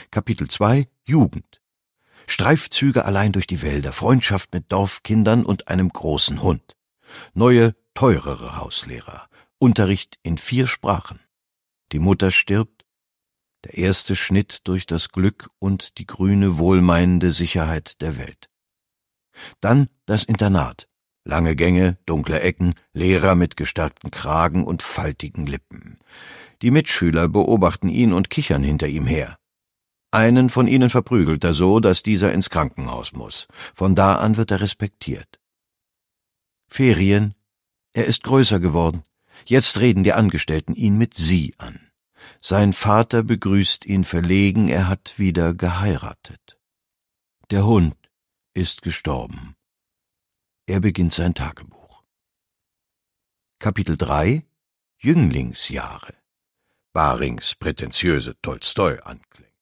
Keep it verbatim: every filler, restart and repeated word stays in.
Kapitel zwei Jugend. Streifzüge allein durch die Wälder, Freundschaft mit Dorfkindern und einem großen Hund. Neue, teurere Hauslehrer, Unterricht in vier Sprachen. Die Mutter stirbt, der erste Schnitt durch das Glück und die grüne, wohlmeinende Sicherheit der Welt. Dann das Internat, lange Gänge, dunkle Ecken, Lehrer mit gestärkten Kragen und faltigen Lippen. Die Mitschüler beobachten ihn und kichern hinter ihm her. Einen von ihnen verprügelt er so, dass dieser ins Krankenhaus muss. Von da an wird er respektiert. Ferien. Er ist größer geworden. Jetzt reden die Angestellten ihn mit Sie an. Sein Vater begrüßt ihn verlegen, er hat wieder geheiratet. Der Hund ist gestorben. Er beginnt sein Tagebuch. Kapitel drei Jünglingsjahre. Barings prätentiöse Tolstoi-Anklänge.